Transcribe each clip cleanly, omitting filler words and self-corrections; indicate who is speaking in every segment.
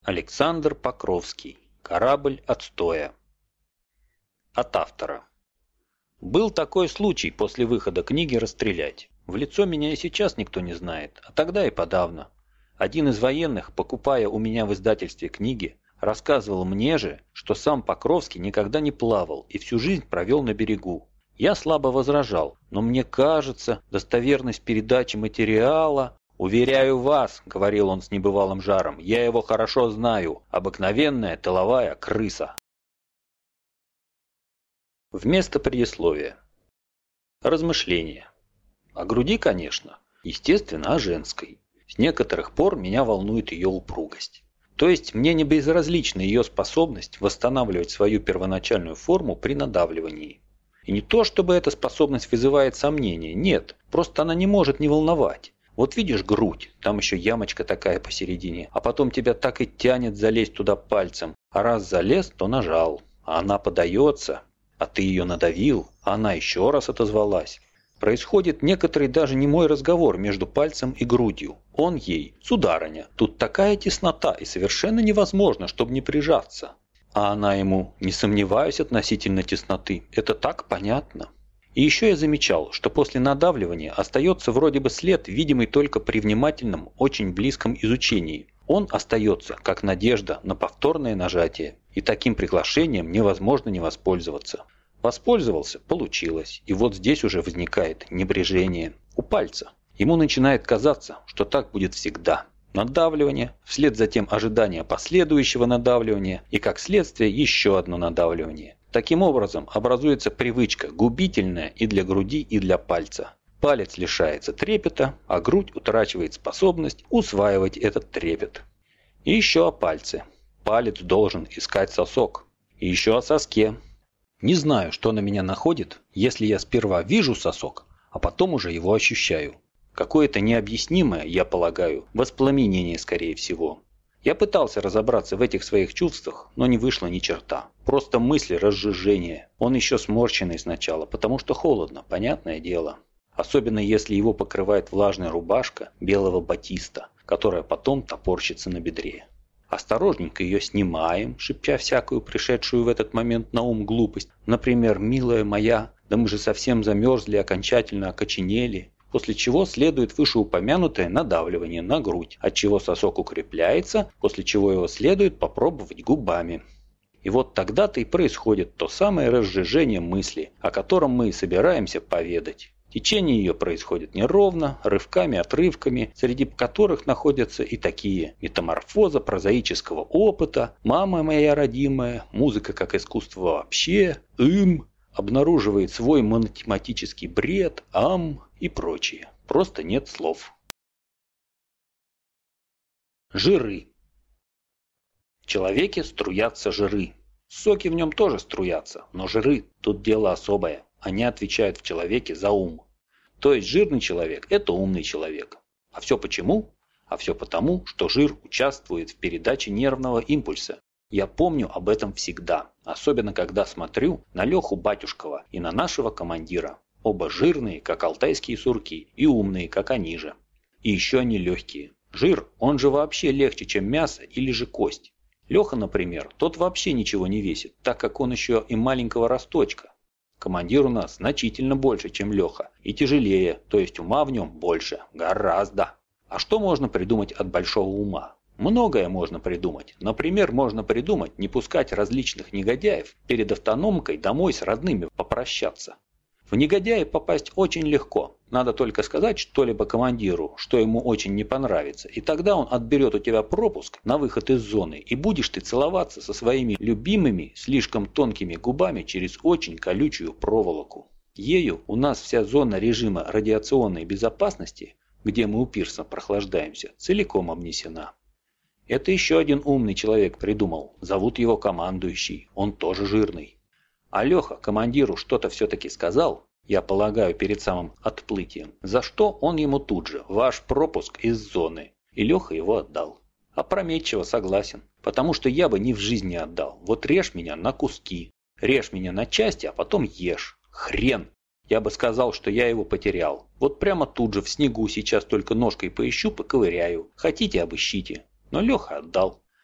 Speaker 1: Александр Покровский. Корабль отстоя. От автора. Был такой случай после выхода книги расстрелять. В лицо меня и сейчас никто не знает, а тогда и подавно. Один из военных, покупая у меня в издательстве книги, рассказывал мне же, что сам Покровский никогда не плавал и всю жизнь провел на берегу. Я слабо возражал, но мне кажется, достоверность передачи материала... «Уверяю вас», — говорил он с небывалым жаром, — «я его хорошо знаю. Обыкновенная тыловая крыса». Вместо предисловия. Размышления. О груди, конечно. Естественно, о женской. С некоторых пор меня волнует ее упругость. То есть мне не безразлична ее способность восстанавливать свою первоначальную форму при надавливании. И не то, чтобы эта способность вызывает сомнения, нет, просто она не может не волновать. Вот видишь грудь, там еще ямочка такая посередине, а потом тебя так и тянет залезть туда пальцем. А раз залез, то нажал, а она подается, а ты ее надавил, а она еще раз отозвалась. Происходит некоторый даже немой разговор между пальцем и грудью. Он ей: «Сударыня, тут такая теснота и совершенно невозможно, чтобы не прижаться». А она ему: «Не сомневаюсь относительно тесноты, это так понятно». И еще я замечал, что после надавливания остается вроде бы след, видимый только при внимательном, очень близком изучении. Он остается, как надежда на повторное нажатие, и таким приглашением невозможно не воспользоваться. Воспользовался – получилось, и вот здесь уже возникает небрежение у пальца. Ему начинает казаться, что так будет всегда. Надавливание, вслед за тем ожидание последующего надавливания и, как следствие, еще одно надавливание. Таким образом, образуется привычка, губительная и для груди, и для пальца. Палец лишается трепета, а грудь утрачивает способность усваивать этот трепет. И еще о пальце. Палец должен искать сосок. И еще о соске. Не знаю, что на меня находит, если я сперва вижу сосок, а потом уже его ощущаю. Какое-то необъяснимое, я полагаю, воспламенение, скорее всего. Я пытался разобраться в этих своих чувствах, но не вышло ни черта. Просто мысли разжижения. Он еще сморщенный сначала, потому что холодно, понятное дело. Особенно если его покрывает влажная рубашка белого батиста, которая потом топорщится на бедре. Осторожненько ее снимаем, шепча всякую пришедшую в этот момент на ум глупость. Например: «Милая моя, да мы же совсем замерзли, окончательно окоченели». После чего следует вышеупомянутое надавливание на грудь, от чего сосок укрепляется, после чего его следует попробовать губами. И вот тогда-то и происходит то самое разжижение мысли, о котором мы и собираемся поведать. Течение ее происходит неровно, рывками, отрывками, среди которых находятся и такие: метаморфоза прозаического опыта, мама моя родимая, музыка как искусство вообще, обнаруживает свой математический бред, и прочее. Просто нет слов. Жиры. В человеке струятся жиры. Соки в нем тоже струятся, но жиры – тут дело особое. Они отвечают в человеке за ум. То есть жирный человек – это умный человек. А все почему? А все потому, что жир участвует в передаче нервного импульса. Я помню об этом всегда, особенно когда смотрю на Леху Батюшкова и на нашего командира. Оба жирные, как алтайские сурки, и умные, как они же. И еще они легкие. Жир, он же вообще легче, чем мясо или же кость. Леха, например, тот вообще ничего не весит, так как он еще и маленького росточка. Командир у нас значительно больше, чем Леха, и тяжелее, то есть ума в нем больше, гораздо. А что можно придумать от большого ума? Многое можно придумать. Например, можно придумать не пускать различных негодяев перед автономкой домой с родными попрощаться. В негодяи попасть очень легко. Надо только сказать что-либо командиру, что ему очень не понравится, и тогда он отберет у тебя пропуск на выход из зоны, и будешь ты целоваться со своими любимыми, слишком тонкими губами через очень колючую проволоку. Ею у нас вся зона режима радиационной безопасности, где мы у пирса прохлаждаемся, целиком обнесена. Это еще один умный человек придумал. Зовут его командующий, он тоже жирный. А Леха командиру что-то все-таки сказал, я полагаю, перед самым отплытием, за что он ему тут же: «Ваш пропуск из зоны». И Леха его отдал. Опрометчиво согласен, потому что я бы ни в жизни не отдал. Вот режь меня на куски, режь меня на части, а потом ешь. Хрен! Я бы сказал, что я его потерял. Вот прямо тут же в снегу сейчас только ножкой поищу, поковыряю. Хотите — обыщите. Но Леха отдал.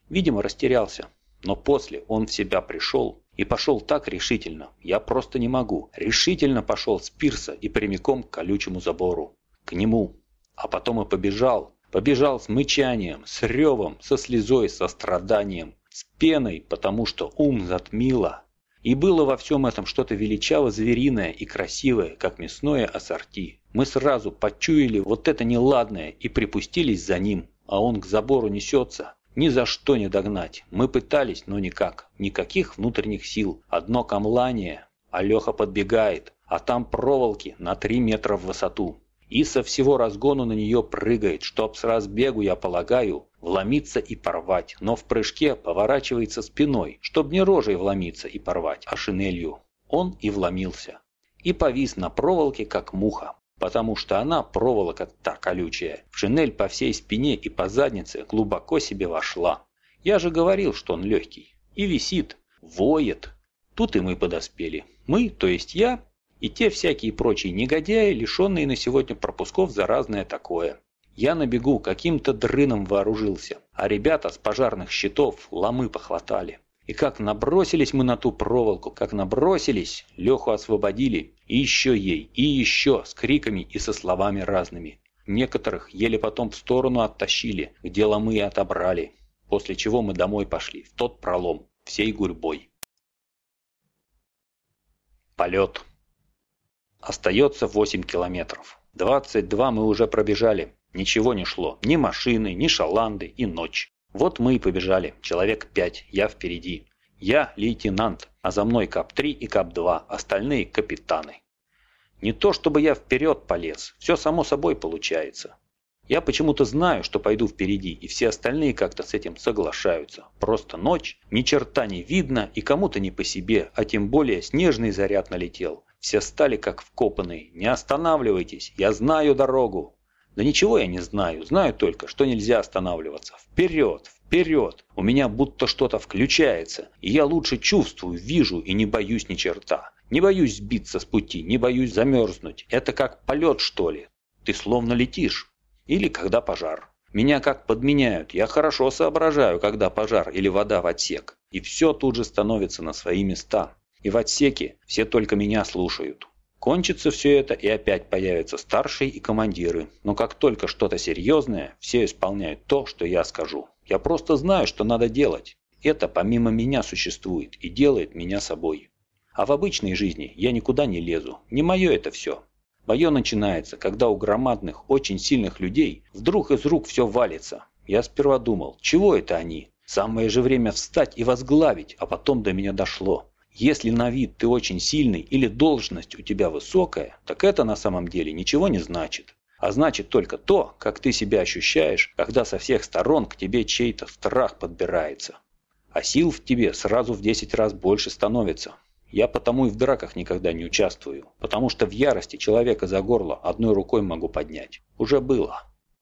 Speaker 1: Видимо, растерялся. Но после он в себя пришел и пошел так решительно. Я просто не могу. Решительно пошел с пирса и прямиком к колючему забору. К нему. А потом и побежал. Побежал с мычанием, с ревом, со слезой, со страданием, с пеной, потому что ум затмило. И было во всем этом что-то величаво звериное и красивое, как мясное ассорти. Мы сразу почуяли вот это неладное и припустились за ним, а он к забору несется. Ни за что не догнать. Мы пытались, но никак. Никаких внутренних сил. Одно камлание. А Леха подбегает, а там проволоки на 3 метра в высоту. И со всего разгону на нее прыгает, чтоб с разбегу, я полагаю, вломиться и порвать, но в прыжке поворачивается спиной, чтоб не рожей вломиться и порвать, а шинелью. Он и вломился. И повис на проволоке, как муха, потому что она, проволока та колючая, в шинель по всей спине и по заднице глубоко себе вошла. Я же говорил, что он легкий. И висит, воет. Тут и мы подоспели. Мы, то есть я, и те всякие прочие негодяи, лишенные на сегодня пропусков за разное такое. Я на бегу каким-то дрыном вооружился, а ребята с пожарных щитов ломы похватали. И как набросились мы на ту проволоку, как набросились, Леху освободили, и еще ей, и еще, с криками и со словами разными. Некоторых еле потом в сторону оттащили, где ломы и отобрали, после чего мы домой пошли, в тот пролом, всей гурьбой. Полет. Остается 8 километров. 22 мы уже пробежали. Ничего не шло. Ни машины, ни шаланды и ночь. Вот мы и побежали. Человек 5. Я впереди. Я лейтенант, а за мной КАП-3 и КАП-2. Остальные капитаны. Не то чтобы я вперед полез. Все само собой получается. Я почему-то знаю, что пойду впереди, и все остальные как-то с этим соглашаются. Просто ночь, ни черта не видно, и кому-то не по себе, а тем более снежный заряд налетел. Все стали как вкопанные. Не останавливайтесь, я знаю дорогу. Да ничего я не знаю, знаю только, что нельзя останавливаться. Вперед, вперед. У меня будто что-то включается, и я лучше чувствую, вижу и не боюсь ни черта. Не боюсь сбиться с пути, не боюсь замерзнуть. Это как полет, что ли. Ты словно летишь. Или когда пожар. Меня как подменяют, я хорошо соображаю, когда пожар или вода в отсек. И все тут же становится на свои места. И в отсеке все только меня слушают. Кончится все это, и опять появятся старшие и командиры. Но как только что-то серьезное, все исполняют то, что я скажу. Я просто знаю, что надо делать. Это помимо меня существует и делает меня собой. А в обычной жизни я никуда не лезу. Не мое это все. Мое начинается, когда у громадных, очень сильных людей вдруг из рук все валится. Я сперва думал, чего это они? Самое же время встать и возглавить, а потом до меня дошло. Если на вид ты очень сильный или должность у тебя высокая, так это на самом деле ничего не значит. А значит только то, как ты себя ощущаешь, когда со всех сторон к тебе чей-то страх подбирается. А сил в тебе сразу в 10 раз больше становится. Я потому и в драках никогда не участвую, потому что в ярости человека за горло одной рукой могу поднять. Уже было.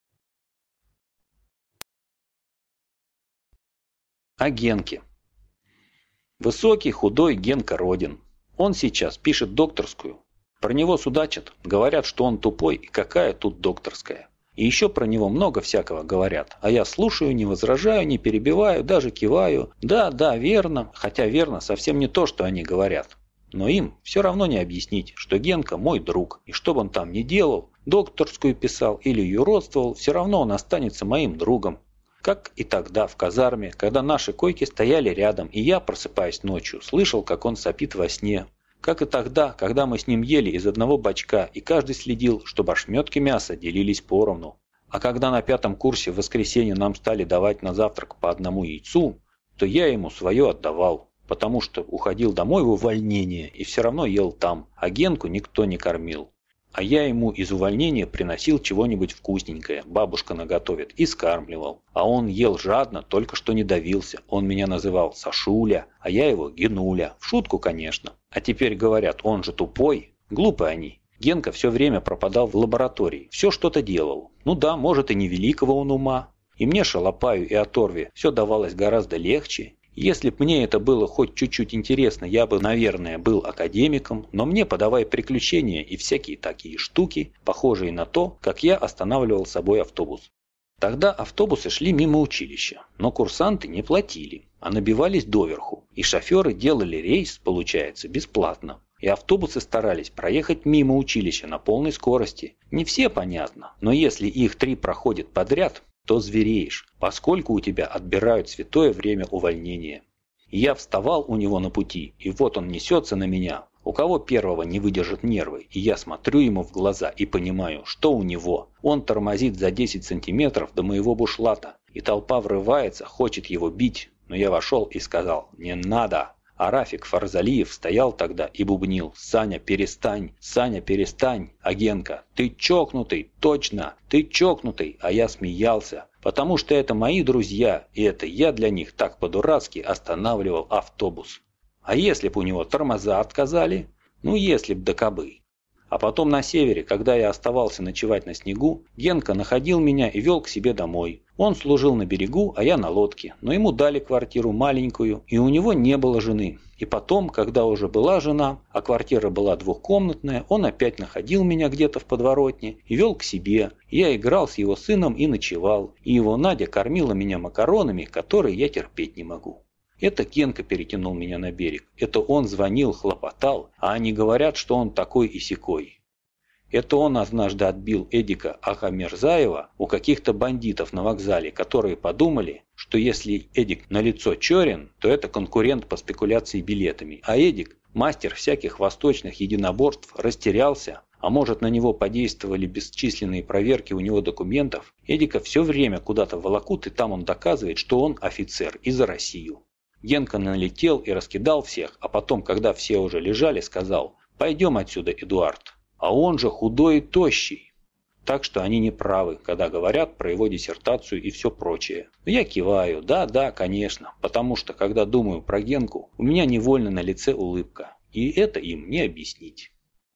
Speaker 1: О Генке. Высокий, худой Генка Родин. Он сейчас пишет докторскую. Про него судачат, говорят, что он тупой и какая тут докторская. И еще про него много всякого говорят, а я слушаю, не возражаю, не перебиваю, даже киваю. Да, верно, хотя верно совсем не то, что они говорят. Но им все равно не объяснить, что Генка мой друг, и что бы он там ни делал, докторскую писал или юродствовал, все равно он останется моим другом. Как и тогда в казарме, когда наши койки стояли рядом, и я, просыпаясь ночью, слышал, как он сопит во сне. Как и тогда, когда мы с ним ели из одного бачка, и каждый следил, чтобы ошметки мяса делились поровну. А когда на 5-м курсе в воскресенье нам стали давать на завтрак по одному яйцу, то я ему свое отдавал, потому что уходил домой в увольнение и все равно ел там, а Генку никто не кормил. А я ему из увольнения приносил чего-нибудь вкусненькое, бабушка наготовит, и скармливал. А он ел жадно, только что не давился. Он меня называл Сашуля, а я его Генуля. В шутку, конечно. А теперь говорят, он же тупой. Глупые они. Генка все время пропадал в лаборатории, все что-то делал. Ну да, может и не великого он ума. И мне, шалопаю и оторве, все давалось гораздо легче. Если б мне это было хоть чуть-чуть интересно, я бы, наверное, был академиком, но мне подавай приключения и всякие такие штуки, похожие на то, как я останавливал с собой автобус. Тогда автобусы шли мимо училища, но курсанты не платили, а набивались доверху, и шоферы делали рейс, получается, бесплатно. И автобусы старались проехать мимо училища на полной скорости. Не все, понятно, но если их 3 проходят подряд, то звереешь, поскольку у тебя отбирают святое время увольнения. И я вставал у него на пути, и вот он несется на меня. У кого первого не выдержат нервы, и я смотрю ему в глаза и понимаю, что у него. Он тормозит за 10 сантиметров до моего бушлата, и толпа врывается, хочет его бить, но я вошел и сказал: «Не надо». А Рафик Фарзалиев стоял тогда и бубнил: «Саня, перестань! Саня, перестань! А Генка: ты чокнутый! Точно! Ты чокнутый!» А я смеялся, потому что это мои друзья, и это я для них так по-дурацки останавливал автобус. А если б у него тормоза отказали? Ну если б да кабы. А потом на севере, когда я оставался ночевать на снегу, Генка находил меня и вел к себе домой. Он служил на берегу, а я на лодке, но ему дали квартиру маленькую, и у него не было жены. И потом, когда уже была жена, а квартира была двухкомнатная, он опять находил меня где-то в подворотне и вел к себе. Я играл с его сыном и ночевал, и его Надя кормила меня макаронами, которые я терпеть не могу. Это Генка перетянул меня на берег. Это он звонил, хлопотал, а они говорят, что он такой и сякой. Это он однажды отбил Эдика Ахамерзаева у каких-то бандитов на вокзале, которые подумали, что если Эдик на лицо черен, то это конкурент по спекуляции билетами. А Эдик, мастер всяких восточных единоборств, растерялся, а может, на него подействовали бесчисленные проверки у него документов. Эдика все время куда-то волокут, и там он доказывает, что он офицер и за Россию. Генка налетел и раскидал всех, а потом, когда все уже лежали, сказал: «Пойдем отсюда, Эдуард». А он же худой и тощий. Так что они не правы, когда говорят про его диссертацию и все прочее. Но я киваю: да, конечно, потому что, когда думаю про Генку, у меня невольно на лице улыбка. И это им не объяснить.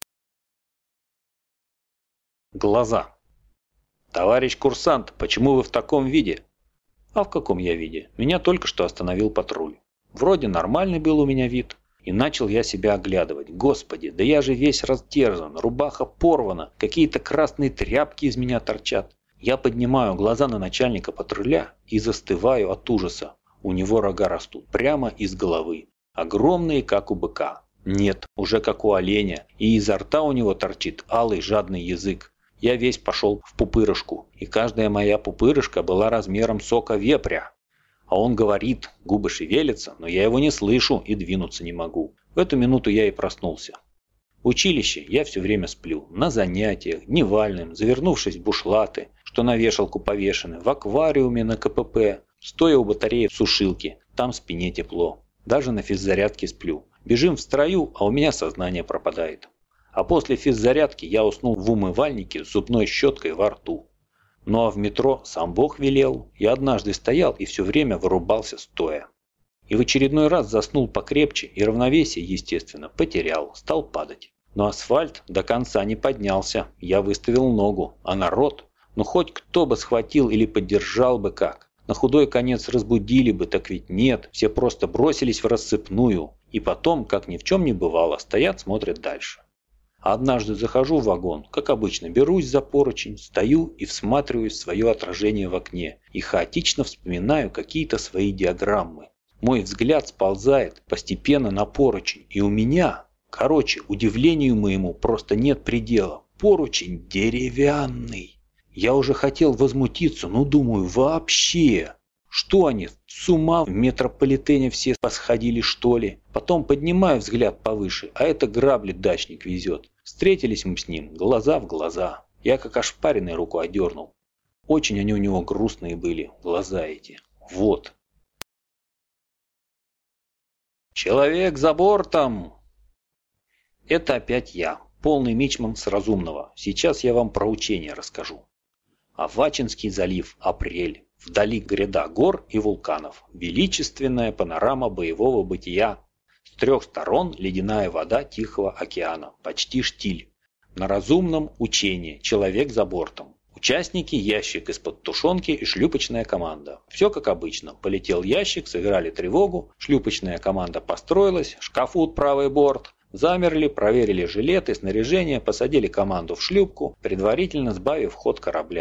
Speaker 1: Глаза. «Товарищ курсант, почему вы в таком виде?» А в каком я виде? Меня только что остановил патруль. Вроде нормальный был у меня вид. И начал я себя оглядывать. Господи, да я же весь растерзан, рубаха порвана, какие-то красные тряпки из меня торчат. Я поднимаю глаза на начальника патруля и застываю от ужаса. У него рога растут прямо из головы. Огромные, как у быка. Нет, уже как у оленя. И изо рта у него торчит алый жадный язык. Я весь пошел в пупырышку, и каждая моя пупырышка была размером сока вепря. А он говорит, губы шевелятся, но я его не слышу и двинуться не могу. В эту минуту я и проснулся. В училище я все время сплю, на занятиях, дневальным, завернувшись в бушлаты, что на вешалку повешены, в аквариуме на КПП, стоя у батареи в сушилке, там спине тепло. Даже на физзарядке сплю. Бежим в строю, а у меня сознание пропадает. А после физзарядки я уснул в умывальнике с зубной щеткой во рту. Ну а в метро сам Бог велел. Я однажды стоял и все время вырубался стоя. И в очередной раз заснул покрепче и равновесие, естественно, потерял, стал падать. Но асфальт до конца не поднялся, я выставил ногу, а народ, ну хоть кто бы схватил или поддержал бы как. На худой конец разбудили бы, так ведь нет, все просто бросились в рассыпную. И потом, как ни в чем не бывало, стоят, смотрят дальше. Однажды захожу в вагон, как обычно, берусь за поручень, стою и всматриваюсь в свое отражение в окне и хаотично вспоминаю какие-то свои диаграммы. Мой взгляд сползает постепенно на поручень, и у меня, удивлению моему просто нет предела. Поручень деревянный. Я уже хотел возмутиться, но думаю, вообще... Что они, с ума в метрополитене все посходили, что ли? Потом поднимаю взгляд повыше, а это грабли дачник везет. Встретились мы с ним, глаза в глаза. Я как ошпаренный руку одернул. Очень они у него грустные были, глаза эти. Вот. Человек за бортом! Это опять я, полный мичман с разумного. Сейчас я вам про учение расскажу. Авачинский залив, апрель. Вдали гряда гор и вулканов. Величественная панорама боевого бытия. С 3 сторон ледяная вода Тихого океана. Почти штиль. На разумном учении. Человек за бортом. Участники, ящик из-под тушенки и шлюпочная команда. Все как обычно. Полетел ящик, сыграли тревогу. Шлюпочная команда построилась. Шкафут правый борт. Замерли, проверили жилеты, снаряжение, посадили команду в шлюпку, предварительно сбавив ход корабля.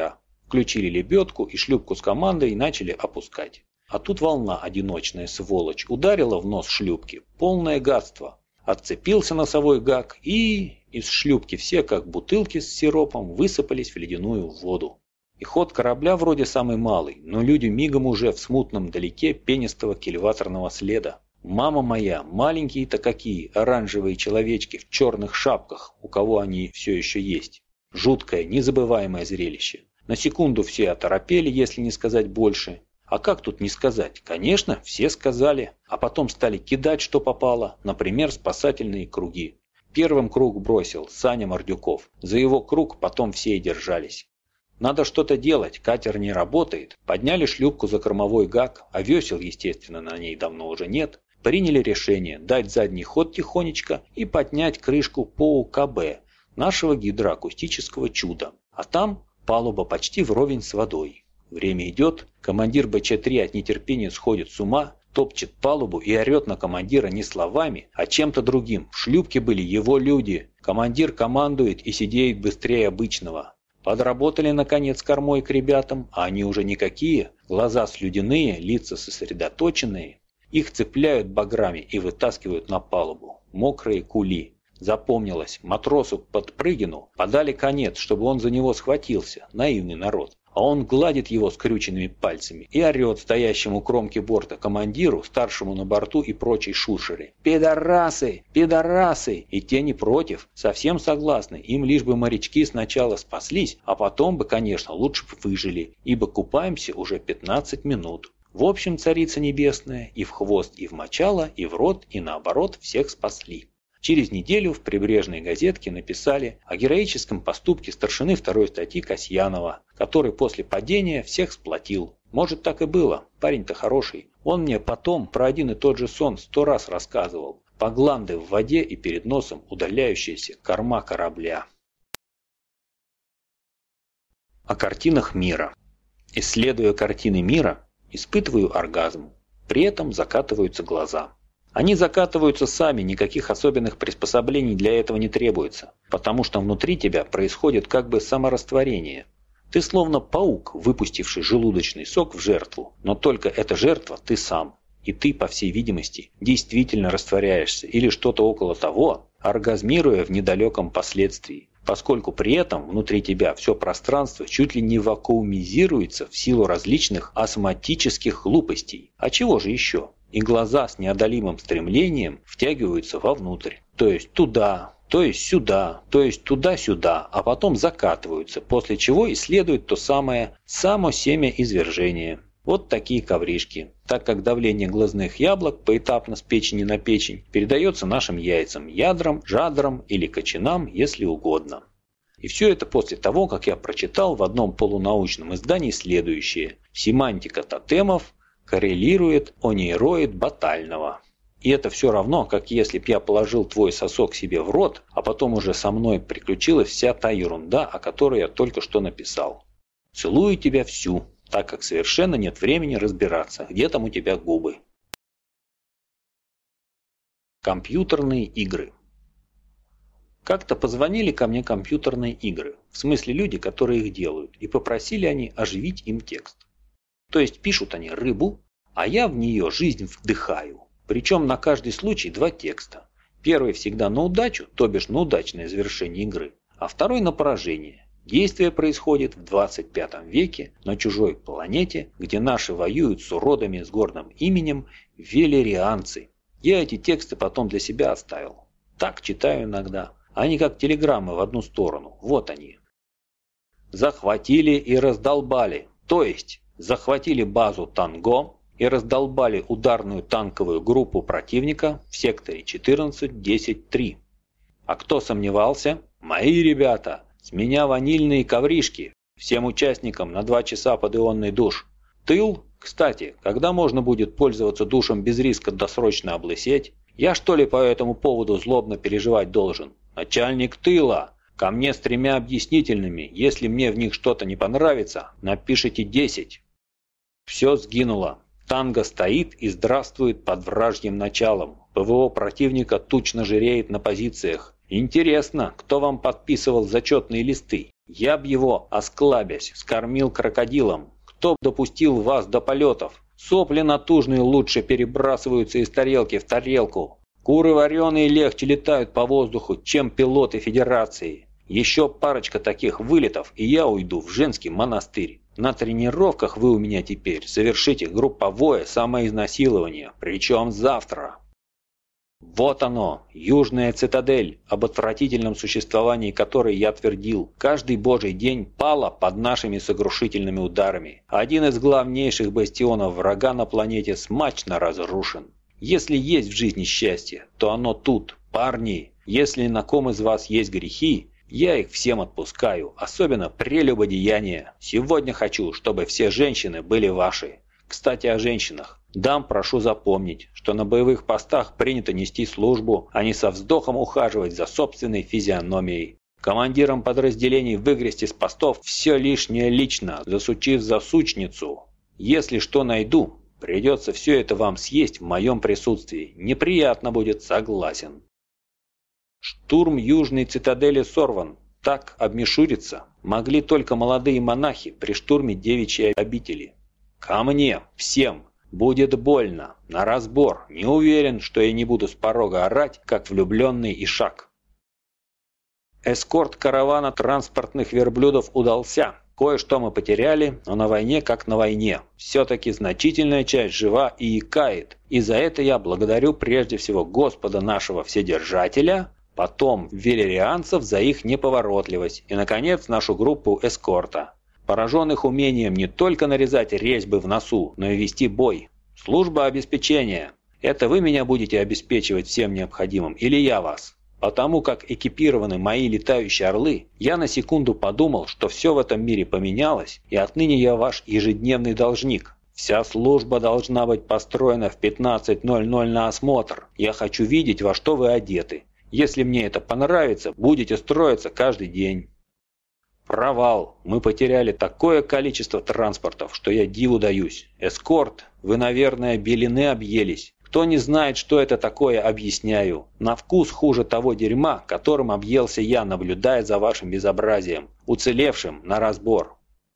Speaker 1: включили лебедку и шлюпку с командой начали опускать. А тут волна, одиночная сволочь, ударила в нос шлюпки. Полное гадство. Отцепился носовой гак, и из шлюпки все, как бутылки с сиропом, высыпались в ледяную воду. И ход корабля вроде самый малый, но люди мигом уже в смутном далеке пенистого кильваторного следа. Мама моя, маленькие-то какие, оранжевые человечки в черных шапках, у кого они все еще есть. Жуткое, незабываемое зрелище. На секунду все оторопели, если не сказать больше. А как тут не сказать? Конечно, все сказали, а потом стали кидать, что попало, например, спасательные круги. Первым круг бросил Саня Мордюков, за его круг потом все и держались. Надо что-то делать, катер не работает. Подняли шлюпку за кормовой гак, а весел, естественно, на ней давно уже нет. Приняли решение дать задний ход тихонечко и поднять крышку по УКБ, нашего гидроакустического чуда. А там палуба почти вровень с водой. Время идет, командир БЧ-3 от нетерпения сходит с ума, топчет палубу и орет на командира не словами, а чем-то другим. В шлюпке были его люди. Командир командует и сидеет быстрее обычного. Подработали, наконец, кормой к ребятам, а они уже никакие. Глаза слюдяные, лица сосредоточенные. Их цепляют баграми и вытаскивают на палубу. Мокрые кули. Запомнилось, матросу Подпрыгину подали конец, чтобы он за него схватился. Наивный народ. А он гладит его скрюченными пальцами и орет стоящему у кромки борта командиру, старшему на борту и прочей шушере. «Пидорасы! Пидорасы!» И те не против, совсем согласны, им лишь бы морячки сначала спаслись, а потом бы, конечно, лучше бы выжили, ибо купаемся уже 15 минут. В общем, Царица Небесная и в хвост, и в мочало, и в рот, и наоборот всех спасли. Через неделю в прибрежной газетке написали о героическом поступке старшины второй статьи Касьянова, который после падения всех сплотил. Может, так и было, парень-то хороший. Он мне потом про один и тот же сон 100 раз рассказывал. Погланды в воде и перед носом удаляющаяся корма корабля. О картинах мира. Исследуя картины мира, испытываю оргазм. При этом закатываются глаза. Они закатываются сами, никаких особенных приспособлений для этого не требуется, потому что внутри тебя происходит как бы саморастворение. Ты словно паук, выпустивший желудочный сок в жертву, но только эта жертва ты сам. И ты, по всей видимости, действительно растворяешься или что-то около того, оргазмируя в недалеком последствии, поскольку при этом внутри тебя все пространство чуть ли не вакуумизируется в силу различных осмотических глупостей. А чего же еще? И глаза с неодолимым стремлением втягиваются вовнутрь, то есть туда, то есть сюда, то есть туда-сюда, а потом закатываются, после чего и следует то самое само семя извержения. Вот такие ковришки, так как давление глазных яблок поэтапно с печени на печень передается нашим яйцам, ядрам, жадрам или кочанам, если угодно. И все это после того, как я прочитал в одном полунаучном издании следующее: семантика тотемов коррелирует онейроид батального. И это все равно, как если б я положил твой сосок себе в рот, а потом уже со мной приключилась вся та ерунда, о которой я только что написал. Целую тебя всю, так как совершенно нет времени разбираться, где там у тебя губы. Компьютерные игры. Как-то позвонили ко мне компьютерные игры, в смысле люди, которые их делают, и попросили они оживить им текст. То есть пишут они рыбу, а я в нее жизнь вдыхаю. Причем на каждый случай 2 текста. Первый всегда на удачу, то бишь на удачное завершение игры, а второй на поражение. Действие происходит в 25 веке на чужой планете, где наши воюют с уродами с гордым именем велерианцы. Я эти тексты потом для себя оставил. Так читаю иногда. Они как телеграммы в одну сторону. Вот они. Захватили и раздолбали. То есть захватили базу Танго и раздолбали ударную танковую группу противника в секторе 14-10-3. А кто сомневался? Мои ребята. С меня ванильные ковришки. Всем участникам на 2 часа под ионный душ. Тыл? Кстати, когда можно будет пользоваться душем без риска досрочно облысеть? Я что ли по этому поводу злобно переживать должен? Начальник тыла. Ко мне с 3 объяснительными. Если мне в них что-то не понравится, напишите 10. Все сгинуло. Танго стоит и здравствует под вражьим началом. ПВО противника тучно жиреет на позициях. Интересно, кто вам подписывал зачетные листы? Я б его, осклабясь, скормил крокодилам. Кто б допустил вас до полетов? Сопли натужные лучше перебрасываются из тарелки в тарелку. Куры вареные легче летают по воздуху, чем пилоты Федерации. Еще парочка таких вылетов, и я уйду в женский монастырь. На тренировках вы у меня теперь совершите групповое самоизнасилование, причем завтра. Вот оно, Южная цитадель, об отвратительном существовании которой я твердил, каждый божий день пала под нашими сокрушительными ударами. Один из главнейших бастионов врага на планете смачно разрушен. Если есть в жизни счастье, то оно тут, парни. Если на ком из вас есть грехи, я их всем отпускаю, особенно прелюбодеяние. Сегодня хочу, чтобы все женщины были ваши. Кстати, о женщинах. Дам прошу запомнить, что на боевых постах принято нести службу, а не со вздохом ухаживать за собственной физиономией. Командирам подразделений выгрести с постов все лишнее лично, засучив засучницу. Если что найду, придется все это вам съесть в моем присутствии. Неприятно будет, согласен. Штурм Южной цитадели сорван. Так обмешуриться могли только молодые монахи при штурме девичьей обители. Ко мне, всем! Будет больно, на разбор, не уверен, что я не буду с порога орать, как влюбленный ишак. Эскорт каравана транспортных верблюдов удался. Кое-что мы потеряли, но на войне как на войне. Все-таки значительная часть жива и икает. И за это я благодарю прежде всего Господа нашего Вседержателя, потом велерианцев за их неповоротливость и, наконец, нашу группу эскорта, пораженных умением не только нарезать резьбы в носу, но и вести бой. Служба обеспечения. Это вы меня будете обеспечивать всем необходимым или я вас? Потому как экипированы мои летающие орлы, я на секунду подумал, что все в этом мире поменялось, и отныне я ваш ежедневный должник. Вся служба должна быть построена в 15:00 на осмотр. Я хочу видеть, во что вы одеты. Если мне это понравится, будете строиться каждый день. Провал. Мы потеряли такое количество транспортов, что я диву даюсь. Эскорт, вы, наверное, белины объелись. Кто не знает, что это такое, объясняю. На вкус хуже того дерьма, которым объелся я, наблюдая за вашим безобразием. Уцелевшим на разбор.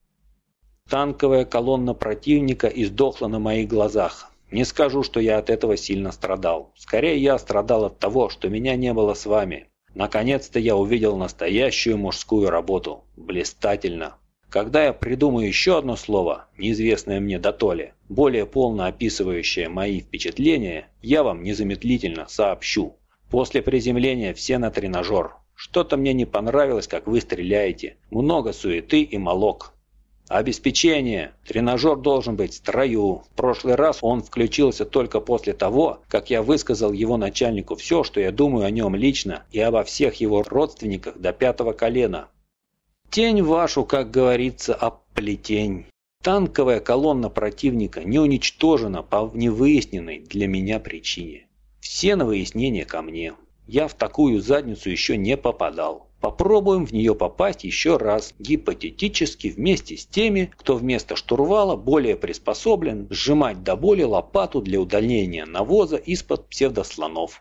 Speaker 1: Танковая колонна противника издохла на моих глазах. Не скажу, что я от этого сильно страдал. Скорее, я страдал от того, что меня не было с вами. Наконец-то я увидел настоящую мужскую работу. Блистательно. Когда я придумаю еще одно слово, неизвестное мне дотоле, более полно описывающее мои впечатления, я вам незамедлительно сообщу. После приземления все на тренажер. Что-то мне не понравилось, как вы стреляете. Много суеты и молок. Обеспечение. Тренажер должен быть в строю. В прошлый раз он включился только после того, как я высказал его начальнику все, что я думаю о нем лично и обо всех его родственниках до 5-го колена. Тень вашу, как говорится, об плетень. Танковая колонна противника не уничтожена по невыясненной для меня причине. Все на выяснение ко мне. Я в такую задницу еще не попадал. Попробуем в нее попасть еще раз, гипотетически вместе с теми, кто вместо штурвала более приспособлен сжимать до боли лопату для удаления навоза из-под псевдослонов.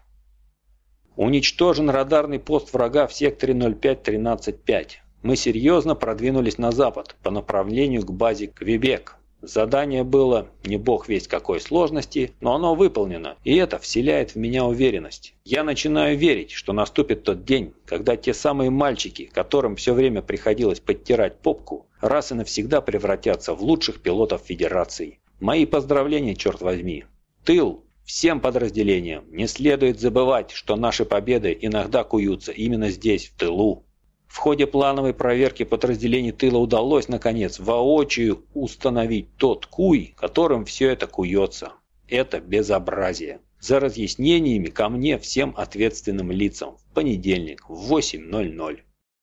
Speaker 1: Уничтожен радарный пост врага в секторе 05-13-5. Мы серьезно продвинулись на запад по направлению к базе Квебек. Задание было не бог весть какой сложности, но оно выполнено, и это вселяет в меня уверенность. Я начинаю верить, что наступит тот день, когда те самые мальчики, которым все время приходилось подтирать попку, раз и навсегда превратятся в лучших пилотов Федерации. Мои поздравления, черт возьми. Тыл. Всем подразделениям не следует забывать, что наши победы иногда куются именно здесь, в тылу. В ходе плановой проверки подразделений тыла удалось, наконец, воочию установить тот куй, которым все это куется. Это безобразие. За разъяснениями ко мне всем ответственным лицам в понедельник в 8:00.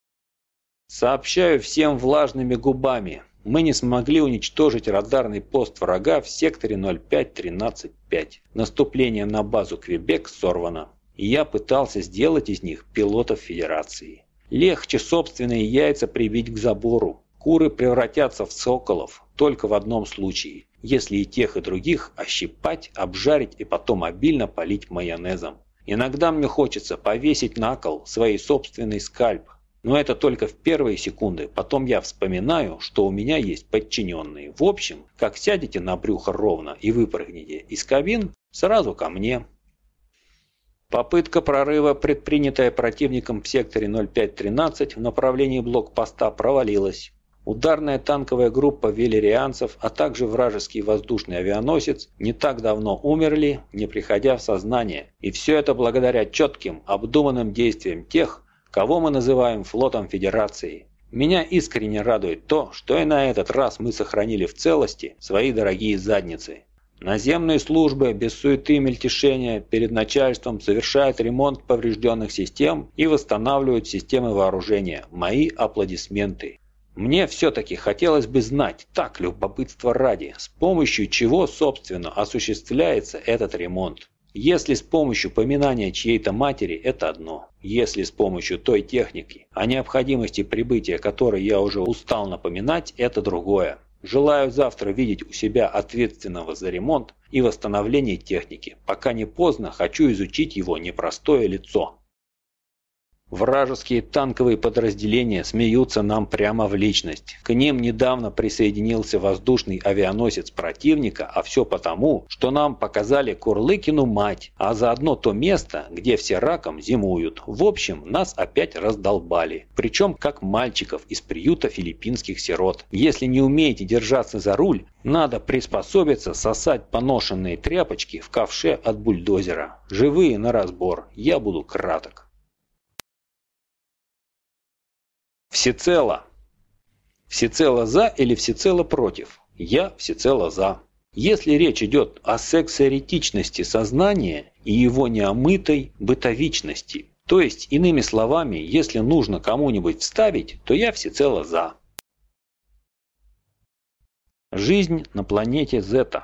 Speaker 1: Сообщаю всем влажными губами. Мы не смогли уничтожить радарный пост врага в секторе 05-13-5. Наступление на базу Квебек сорвано. И я пытался сделать из них пилотов Федерации. Легче собственные яйца прибить к забору. Куры превратятся в соколов только в одном случае, если и тех, и других ощипать, обжарить и потом обильно полить майонезом. Иногда мне хочется повесить на кол свой собственный скальп. Но это только в первые секунды, потом я вспоминаю, что у меня есть подчиненные. В общем, как сядете на брюхо ровно и выпрыгнете из кабин, сразу ко мне. Попытка прорыва, предпринятая противником в секторе 0513 в направлении блокпоста, провалилась. Ударная танковая группа велерианцев, а также вражеский воздушный авианосец не так давно умерли, не приходя в сознание. И все это благодаря четким, обдуманным действиям тех, кого мы называем флотом Федерации. Меня искренне радует то, что и на этот раз мы сохранили в целости свои дорогие задницы. Наземные службы без суеты и мельтешения перед начальством совершают ремонт поврежденных систем и восстанавливают системы вооружения. Мои аплодисменты. Мне все-таки хотелось бы знать, так любопытство ради, с помощью чего, собственно, осуществляется этот ремонт. Если с помощью поминания чьей-то матери, это одно. Если с помощью той техники, о необходимости прибытия которой я уже устал напоминать, это другое. Желаю завтра видеть у себя ответственного за ремонт и восстановление техники. Пока не поздно, хочу изучить его непростое лицо. Вражеские танковые подразделения смеются нам прямо в личность. К ним недавно присоединился воздушный авианосец противника, а все потому, что нам показали Курлыкину мать, а заодно то место, где все раком зимуют. В общем, нас опять раздолбали. Причем как мальчиков из приюта филиппинских сирот. Если не умеете держаться за руль, надо приспособиться сосать поношенные тряпочки в ковше от бульдозера. Живые на разбор. Я буду краток. Всецело. Всецело за или всецело против? Я всецело за. Если речь идет о сексоэретичности сознания и его неомытой бытовичности, то есть, иными словами, если нужно кому-нибудь вставить, то я всецело за. Жизнь на планете Зета.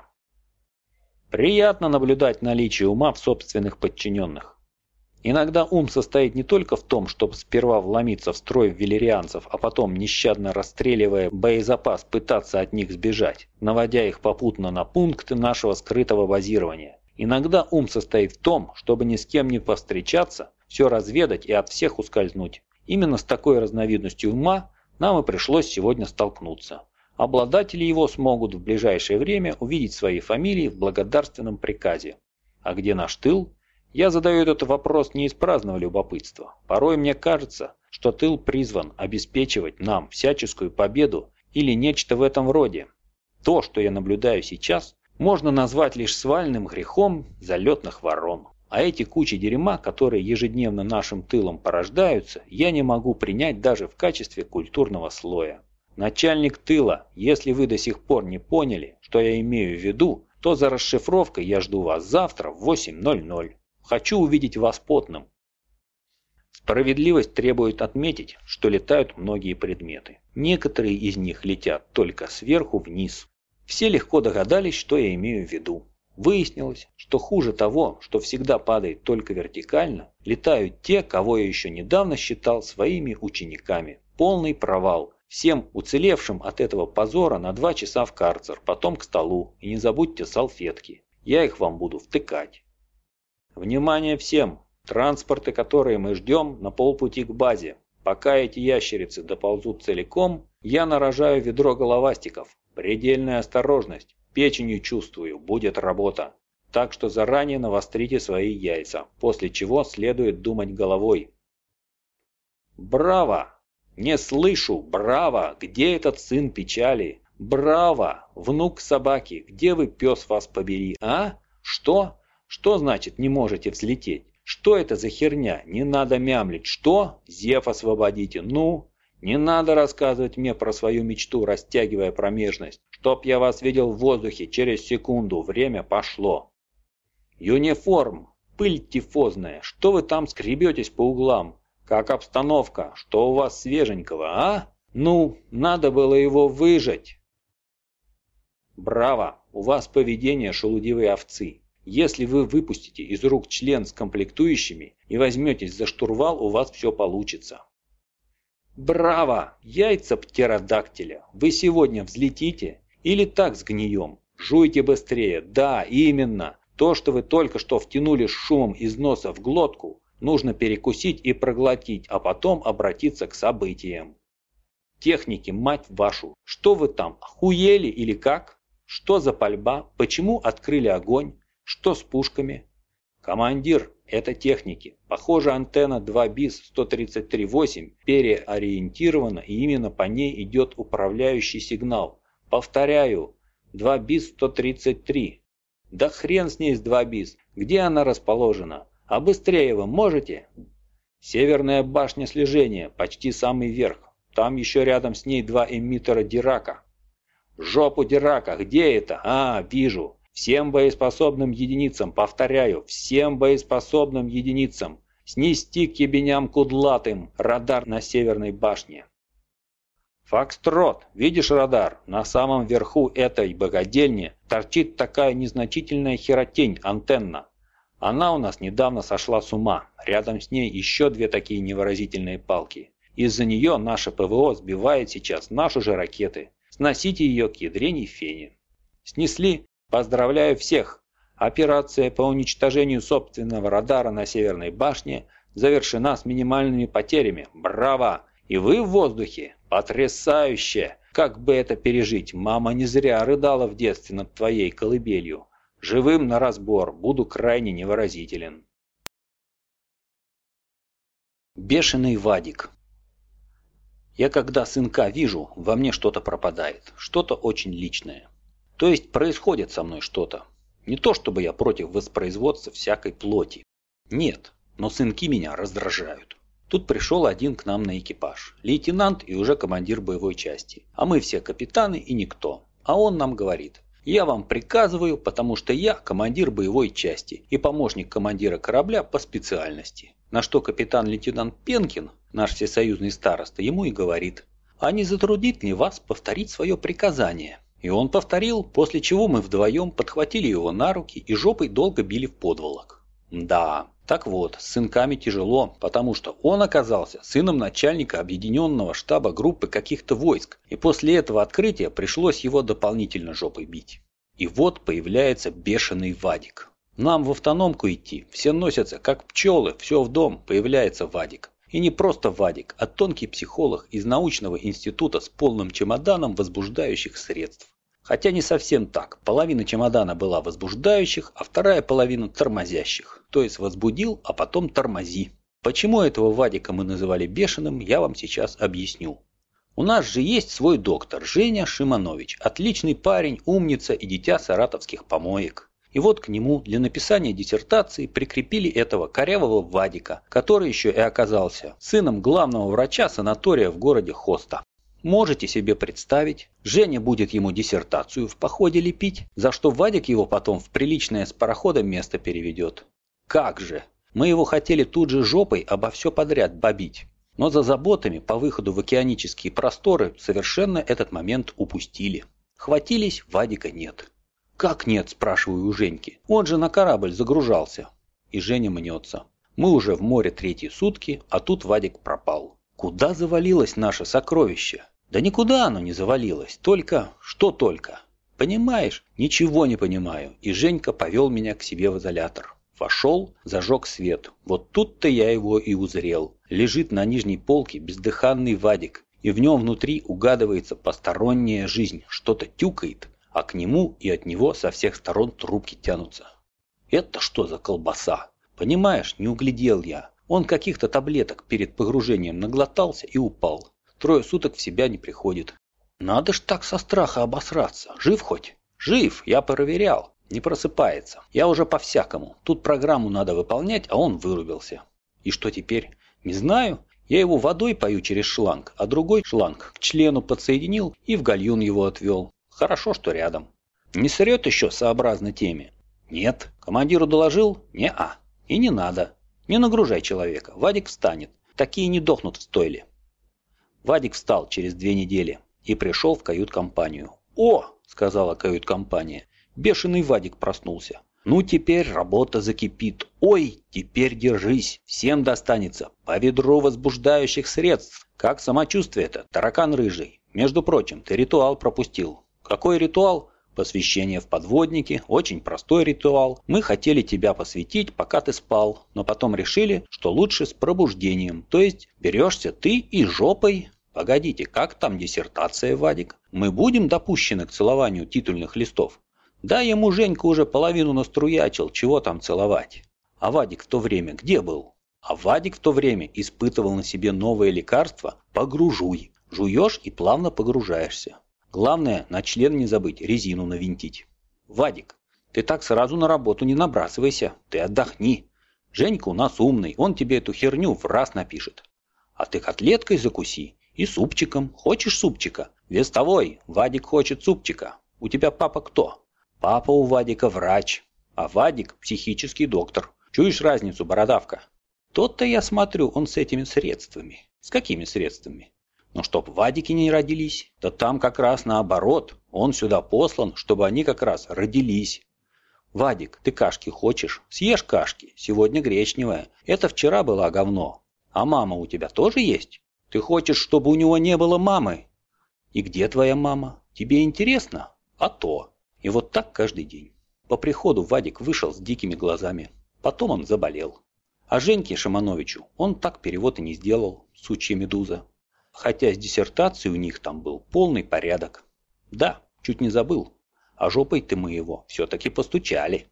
Speaker 1: Приятно наблюдать наличие ума в собственных подчиненных. Иногда ум состоит не только в том, чтобы сперва вломиться в строй велерианцев, а потом, нещадно расстреливая боезапас, пытаться от них сбежать, наводя их попутно на пункты нашего скрытого базирования. Иногда ум состоит в том, чтобы ни с кем не повстречаться, все разведать и от всех ускользнуть. Именно с такой разновидностью ума нам и пришлось сегодня столкнуться. Обладатели его смогут в ближайшее время увидеть свои фамилии в благодарственном приказе. А где наш тыл? Я задаю этот вопрос не из праздного любопытства. Порой мне кажется, что тыл призван обеспечивать нам всяческую победу или нечто в этом роде. То, что я наблюдаю сейчас, можно назвать лишь свальным грехом залетных ворон. А эти кучи дерьма, которые ежедневно нашим тылом порождаются, я не могу принять даже в качестве культурного слоя. Начальник тыла, если вы до сих пор не поняли, что я имею в виду, то за расшифровкой я жду вас завтра в 8:00. Хочу увидеть вас потным. Справедливость требует отметить, что летают многие предметы. Некоторые из них летят только сверху вниз. Все легко догадались, что я имею в виду. Выяснилось, что хуже того, что всегда падает только вертикально, летают те, кого я еще недавно считал своими учениками. Полный провал. Всем уцелевшим от этого позора на 2 часа в карцер, потом к столу. И не забудьте салфетки. Я их вам буду втыкать. Внимание всем! Транспорты, которые мы ждем, на полпути к базе. Пока эти ящерицы доползут целиком, я нарожаю ведро головастиков. Предельная осторожность. Печенью чувствую, будет работа. Так что заранее навострите свои яйца, после чего следует думать головой. Браво! Не слышу! Браво! Где этот сын печали? Браво! Внук собаки! Где вы, пес, вас побери, а? Что? Что значит не можете взлететь? Что это за херня? Не надо мямлить. Что? Зев освободите. Ну? Не надо рассказывать мне про свою мечту, растягивая промежность. Чтоб я вас видел в воздухе через секунду. Время пошло. Юниформ. Пыль тифозная. Что вы там скребетесь по углам? Как обстановка? Что у вас свеженького, а? Ну, надо было его выжать. Браво. У вас поведение шелудивой овцы. Если вы выпустите из рук член с комплектующими и возьметесь за штурвал, у вас все получится. Браво! Яйца птеродактиля! Вы сегодня взлетите или так сгнием? Жуйте быстрее! Да, именно! То, что вы только что втянули с шумом из носа в глотку, Нужно перекусить и проглотить, а потом обратиться к событиям. Техники, мать вашу, что вы там, охуели или как? Что за пальба? Почему открыли огонь? Что с пушками? Командир, это техники. Похоже, антенна 2 БИС 133.8 переориентирована, и именно по ней идет управляющий сигнал. Повторяю, 2 БИС 133. Да хрен с ней с 2 БИС. Где она расположена? А быстрее вы можете? Северная башня слежения, почти самый верх. Там еще рядом с ней 2 эмиттера Дирака. Жопу Дирака, где это? А, вижу. Всем боеспособным единицам, повторяю, всем боеспособным единицам. Снести к ебеням кудлатым радар на северной башне. Фокстрот, видишь радар? На самом верху этой богадельни торчит такая незначительная херотень, антенна. Она у нас недавно сошла с ума. Рядом с ней еще 2 такие невыразительные палки. Из-за нее наше ПВО сбивает сейчас наши же ракеты. Сносите ее к ядрене фене. Снесли? Поздравляю всех! Операция по уничтожению собственного радара на Северной башне завершена с минимальными потерями. Браво! И вы в воздухе? Потрясающе! Как бы это пережить? Мама не зря рыдала в детстве над твоей колыбелью. Живым на разбор, буду крайне невыразителен. Бешеный Вадик. Я когда сынка вижу, во мне что-то пропадает, что-то очень личное. То есть происходит со мной что-то. Не то чтобы я против воспроизводства всякой плоти. Нет, но сынки меня раздражают. Тут пришел один к нам на экипаж. Лейтенант и уже командир боевой части. А мы все капитаны и никто. А он нам говорит: я вам приказываю, потому что я командир боевой части и помощник командира корабля по специальности. На что капитан-лейтенант Пенкин, наш всесоюзный староста, ему и говорит: а не затруднит ли вас повторить свое приказание? И он повторил, после чего мы вдвоем подхватили его на руки и жопой долго били в подволок. Да, так вот, с сынками тяжело, потому что он оказался сыном начальника объединенного штаба группы каких-то войск, и после этого открытия пришлось его дополнительно жопой бить. И вот появляется бешеный Вадик. Нам в автономку идти, все носятся как пчелы, все в дом, появляется Вадик. И не просто Вадик, а тонкий психолог из научного института с полным чемоданом возбуждающих средств. Хотя не совсем так. Половина чемодана была возбуждающих, а вторая половина тормозящих. То есть возбудил, а потом тормози. Почему этого Вадика мы называли бешеным, я вам сейчас объясню. У нас же есть свой доктор Женя Шиманович. Отличный парень, умница и дитя саратовских помоек. И вот к нему для написания диссертации прикрепили этого корявого Вадика, который еще и оказался сыном главного врача санатория в городе Хоста. Можете себе представить, Женя будет ему диссертацию в походе лепить, за что Вадик его потом в приличное с пароходом место переведет. Как же! Мы его хотели тут же жопой обо все подряд бабить. Но за заботами по выходу в океанические просторы совершенно этот момент упустили. Хватились, Вадика нет. «Как нет?» – спрашиваю у Женьки. «Он же на корабль загружался». И Женя мнется. Мы уже в море 3-е сутки, а тут Вадик пропал. Куда завалилось наше сокровище? Да никуда оно не завалилось, только... Что только? Понимаешь? Ничего не понимаю. И Женька повел меня к себе в изолятор. Вошел, зажег свет. Вот тут-то я его и узрел. Лежит на нижней полке бездыханный Вадик. И в нем внутри угадывается посторонняя жизнь. Что-то тюкает, а к нему и от него со всех сторон трубки тянутся. Это что за колбаса? Понимаешь, не углядел я. Он каких-то таблеток перед погружением наглотался и упал. 3 суток в себя не приходит. Надо ж так со страха обосраться. Жив хоть? Жив, я проверял. Не просыпается. Я уже по-всякому. Тут программу надо выполнять, а он вырубился. И что теперь? Не знаю. Я его водой пою через шланг, а другой шланг к члену подсоединил и в гальюн его отвел. Хорошо, что рядом. Не срет еще сообразно теме? Нет. Командиру доложил? Не-а. И не надо. Не нагружай человека. Вадик встанет. Такие не дохнут в стойле. Вадик встал через 2 недели и пришел в кают-компанию. «О!» – сказала кают-компания. Бешеный Вадик проснулся. «Ну теперь работа закипит. Ой, теперь держись. Всем достанется. По ведру возбуждающих средств. Как самочувствие-то, таракан рыжий? Между прочим, ты ритуал пропустил». «Какой ритуал?» Посвящение в подводники – очень простой ритуал. Мы хотели тебя посвятить, пока ты спал, но потом решили, что лучше с пробуждением. То есть берешься ты и жопой. Погодите, как там диссертация, Вадик? Мы будем допущены к целованию титульных листов? Да, ему Женька уже половину наструячил, чего там целовать. А Вадик в то время где был? А Вадик в то время испытывал на себе новое лекарство «Погружуй». Жуешь и плавно погружаешься. Главное, на член не забыть резину навинтить. Вадик, ты так сразу на работу не набрасывайся, ты отдохни. Женька у нас умный, он тебе эту херню в раз напишет. А ты котлеткой закуси и супчиком. Хочешь супчика? Вестовой, Вадик хочет супчика. У тебя папа кто? Папа у Вадика врач, а Вадик психический доктор. Чуешь разницу, бородавка? Тот-то я смотрю, он с этими средствами. С какими средствами? Но чтоб Вадики не родились, да там как раз наоборот. Он сюда послан, чтобы они как раз родились. Вадик, ты кашки хочешь? Съешь кашки. Сегодня гречневая. Это вчера было говно. А мама у тебя тоже есть? Ты хочешь, чтобы у него не было мамы? И где твоя мама? Тебе интересно? А то. И вот так каждый день. По приходу Вадик вышел с дикими глазами. Потом он заболел. А Женьке Шимановичу он так перевод и не сделал, сучья медуза. Хотя с диссертацией у них там был полный порядок. Да, чуть не забыл. А жопой-то мы его все-таки постучали.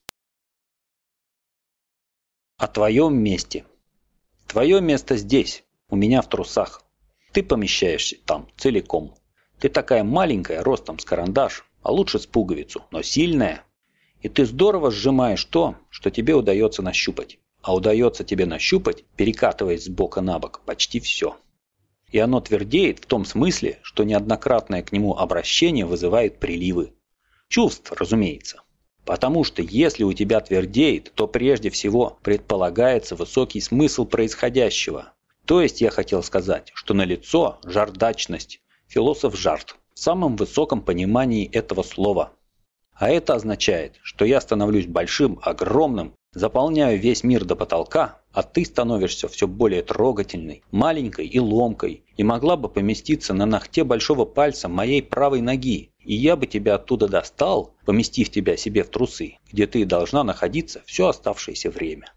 Speaker 1: О твоем месте. Твое место здесь, у меня в трусах. Ты помещаешься там целиком. Ты такая маленькая, ростом с карандаш, а лучше с пуговицу, но сильная. И ты здорово сжимаешь то, что тебе удается нащупать. А удается тебе нащупать, перекатываясь с бока на бок, почти все. И оно твердеет в том смысле, что неоднократное к нему обращение вызывает приливы. Чувств, разумеется. Потому что если у тебя твердеет, то прежде всего предполагается высокий смысл происходящего. То есть я хотел сказать, что налицо жардачность, философ жарт, в самом высоком понимании этого слова. А это означает, что я становлюсь большим, огромным, заполняю весь мир до потолка, а ты становишься все более трогательной, маленькой и ломкой, и могла бы поместиться на ногте большого пальца моей правой ноги, и я бы тебя оттуда достал, поместив тебя себе в трусы, где ты должна находиться все оставшееся время.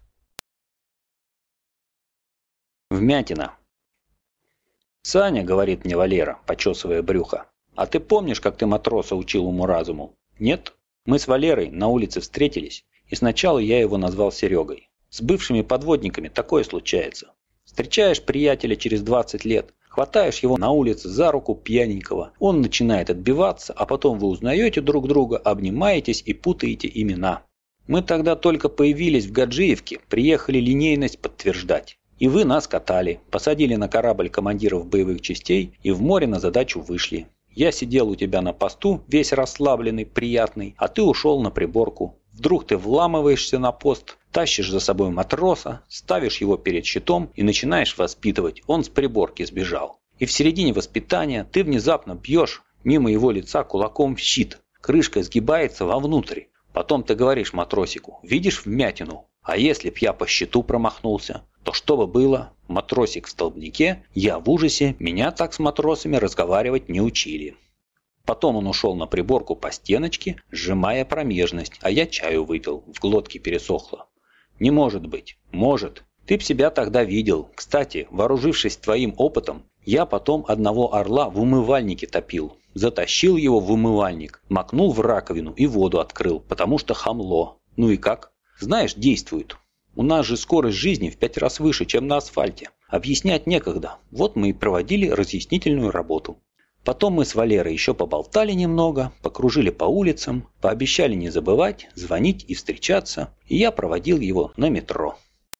Speaker 1: Вмятина. «Саня, — говорит мне Валера, почесывая брюхо, — а ты помнишь, как ты матроса учил уму-разуму? Нет? Мы с Валерой на улице встретились, и сначала я его назвал Серегой. С бывшими подводниками такое случается. Встречаешь приятеля через 20 лет, хватаешь его на улице за руку пьяненького, он начинает отбиваться, а потом вы узнаете друг друга, обнимаетесь и путаете имена. Мы тогда только появились в Гаджиевке, приехали линейность подтверждать. И вы нас катали, посадили на корабль командиров боевых частей и в море на задачу вышли. Я сидел у тебя на посту, весь расслабленный, приятный, а ты ушел на приборку. Вдруг ты вламываешься на пост, тащишь за собой матроса, ставишь его перед щитом и начинаешь воспитывать. Он с приборки сбежал. И в середине воспитания ты внезапно бьешь мимо его лица кулаком в щит. Крышка сгибается вовнутрь. Потом ты говоришь матросику: видишь вмятину? А если б я по щиту промахнулся, то что бы было? Матросик в столбнике, я в ужасе, меня так с матросами разговаривать не учили. Потом он ушел на приборку по стеночке, сжимая промежность, а я чаю выпил, в глотке пересохло. Не может быть. Может. Ты б себя тогда видел. Кстати, вооружившись твоим опытом, я потом одного орла в умывальнике топил. Затащил его в умывальник, макнул в раковину и воду открыл, потому что хамло. Ну и как? Знаешь, действует. У нас же скорость жизни в 5 раз выше, чем на асфальте. Объяснять некогда. Вот мы и проводили разъяснительную работу. Потом мы с Валерой еще поболтали немного, покружили по улицам, пообещали не забывать, звонить и встречаться, и я проводил его на метро.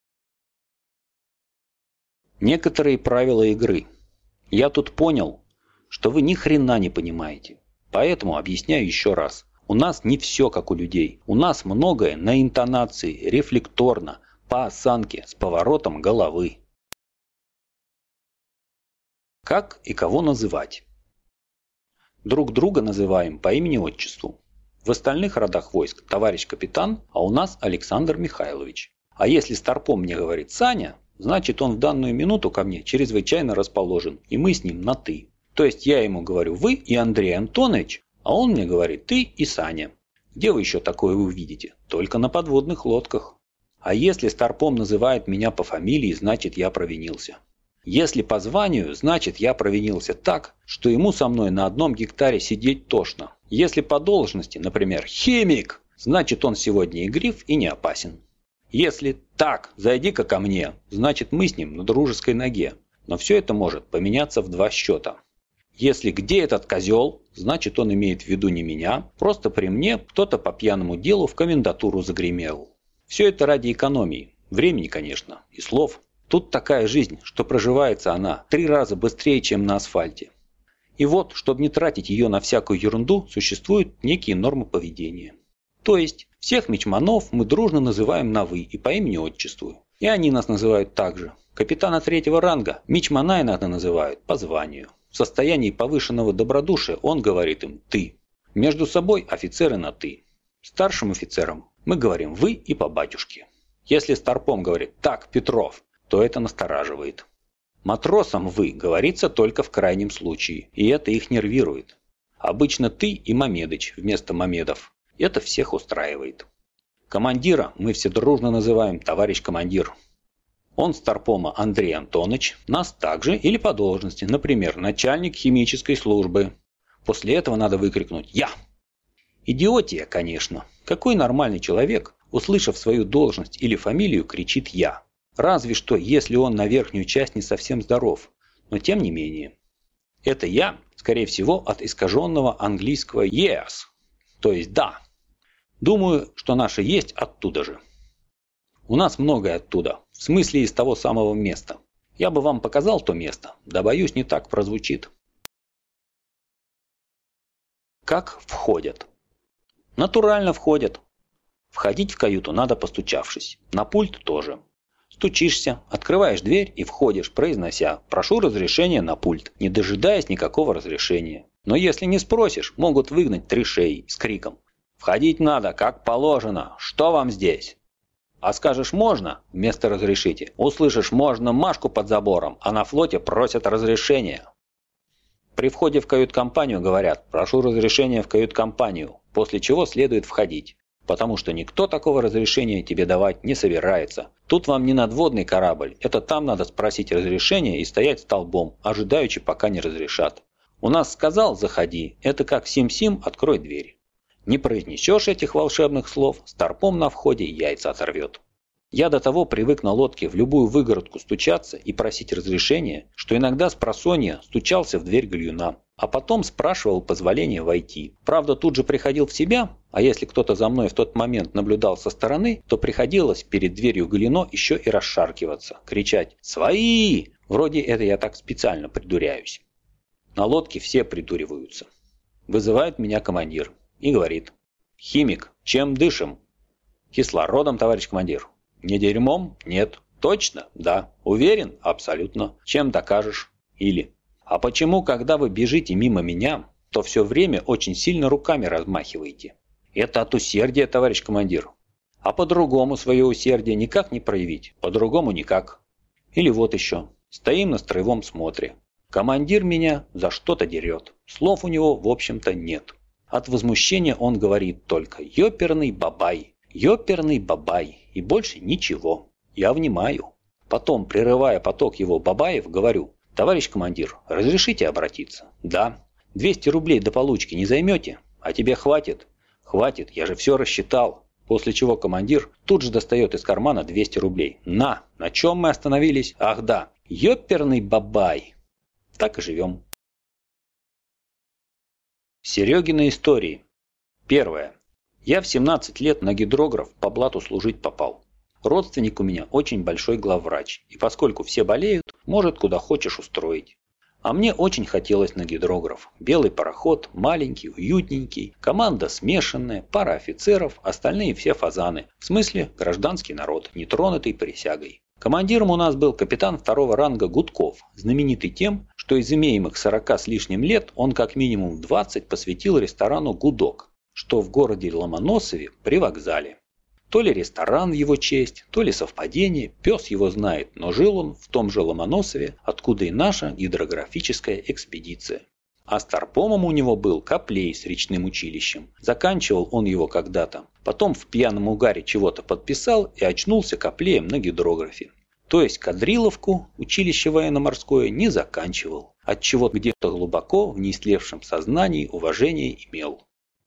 Speaker 1: Некоторые правила игры. Я тут понял, что вы ни хрена не понимаете. Поэтому объясняю еще раз. У нас не все как у людей. У нас многое на интонации, рефлекторно, по осанке, с поворотом головы. Как и кого называть? Друг друга называем по имени-отчеству. В остальных родах войск товарищ капитан, а у нас Александр Михайлович. А если старпом мне говорит Саня, значит он в данную минуту ко мне чрезвычайно расположен, и мы с ним на «ты». То есть я ему говорю «вы» и Андрей Антонович, А он мне говорит: ты и Саня. Где вы еще такое увидите? Только на подводных лодках. А если старпом называет меня по фамилии, значит я провинился. Если по званию, значит я провинился так, что ему со мной на 1 гектаре сидеть тошно. Если по должности, например, химик, значит он сегодня игрив и не опасен. Если так, зайди-ка ко мне, значит мы с ним на дружеской ноге. Но все это может поменяться в 2 счета. Если где этот козел, значит он имеет в виду не меня, просто при мне кто-то по пьяному делу в комендатуру загремел. Все это ради экономии, времени, конечно, и слов. Тут такая жизнь, что проживается она 3 раза быстрее, чем на асфальте. И вот, чтобы не тратить ее на всякую ерунду, существуют некие нормы поведения. То есть, всех мичманов мы дружно называем на «вы» и по имени-отчеству. И они нас называют так же. Капитана 3-го ранга мичмана иногда называют по званию. В состоянии повышенного добродушия он говорит им «ты». Между собой офицеры на «ты». Старшим офицерам мы говорим «вы» и по батюшке. Если старпом говорит «так, Петров», то это настораживает. Матросам «вы» говорится только в крайнем случае, и это их нервирует. Обычно «ты» и Мамедыч вместо Мамедов. Это всех устраивает. Командира мы все дружно называем «товарищ командир». Он старпома Андрей Антонович, нас также или по должности, например, начальник химической службы. После этого надо выкрикнуть «Я!». Идиотия, конечно. Какой нормальный человек, услышав свою должность или фамилию, кричит «Я!». Разве что, если он на верхнюю часть не совсем здоров. Но тем не менее. Это «я», скорее всего, от искаженного английского «yes», то есть «да». Думаю, что наше «есть» оттуда же. У нас многое оттуда, в смысле из того самого места. Я бы вам показал то место, да боюсь, не так прозвучит. Как входят? Натурально входят. Входить в каюту надо постучавшись, на пульт тоже. Стучишься, открываешь дверь и входишь, произнося «прошу разрешения на пульт», не дожидаясь никакого разрешения. Но если не спросишь, могут выгнать 3 шеи с криком «Входить надо, как положено, что вам здесь?» А скажешь «можно» вместо «разрешите», услышишь «можно» Машку под забором, а на флоте просят разрешения. При входе в кают-компанию говорят «прошу разрешения в кают-компанию», после чего следует входить. Потому что никто такого разрешения тебе давать не собирается. Тут вам не надводный корабль, это там надо спросить разрешения и стоять столбом, ожидаючи, пока не разрешат. У нас сказал «заходи», это как «сим-сим, открой дверь». Не произнесешь этих волшебных слов, старпом на входе яйца оторвет. Я до того привык на лодке в любую выгородку стучаться и просить разрешения, что иногда спросонья стучался в дверь гальюна, а потом спрашивал позволения войти. Правда, тут же приходил в себя, а если кто-то за мной в тот момент наблюдал со стороны, то приходилось перед дверью гальюно еще и расшаркиваться, кричать «Свои!». Вроде это я так специально придуряюсь. На лодке все придуриваются. Вызывает меня командир и говорит: «Химик, чем дышим?» «Кислородом, товарищ командир». «Не дерьмом?» «Нет». «Точно?» «Да». «Уверен?» «Абсолютно». «Чем докажешь?» Или: «А почему, когда вы бежите мимо меня, то все время очень сильно руками размахиваете?» «Это от усердия, товарищ командир». «А по-другому свое усердие никак не проявить?» «По-другому никак». Или вот еще. Стоим на строевом смотре. Командир меня за что-то дерет. Слов у него, в общем-то, нет. От возмущения он говорит только «ёперный бабай». «Ёперный бабай» и больше ничего. Я внимаю. Потом, прерывая поток его бабаев, говорю: «Товарищ командир, разрешите обратиться?» «Да». «200 рублей до получки не займете? А тебе хватит?» «Хватит, я же все рассчитал». После чего командир тут же достает из кармана 200 рублей. На чем мы остановились? Ах да, ёперный бабай. Так и живем. Серегины истории. Первое. Я в 17 лет на гидрограф по блату служить попал. Родственник у меня очень большой главврач, и поскольку все болеют, может куда хочешь устроить. А мне очень хотелось на гидрограф. Белый пароход, маленький, уютненький, команда смешанная, пара офицеров, остальные все фазаны. В смысле гражданский народ, нетронутый присягой. Командиром у нас был капитан 2-го ранга Гудков, знаменитый тем, что из имеемых 40 с лишним лет он как минимум 20 посвятил ресторану «Гудок», что в городе Ломоносове при вокзале. То ли ресторан в его честь, то ли совпадение, пес его знает, но жил он в том же Ломоносове, откуда и наша гидрографическая экспедиция. А старпомом у него был Коплей с речным училищем. Заканчивал он его когда-то. Потом в пьяном угаре чего-то подписал и очнулся Коплеем на гидрографе. То есть Кадриловку, училище военно-морское, не заканчивал. Отчего где-то глубоко в неистлевшем сознании уважение имел.